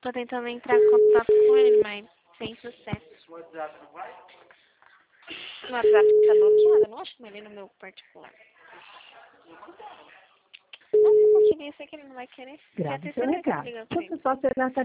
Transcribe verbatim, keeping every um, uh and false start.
Tô tentando entrar em contato com ele, mas sem sucesso. O WhatsApp não vai? O WhatsApp tá bloqueado, eu não acho ele no meu particular. Nossa, eu queria isso que ele não vai querer. Grave seu recado. Se você só será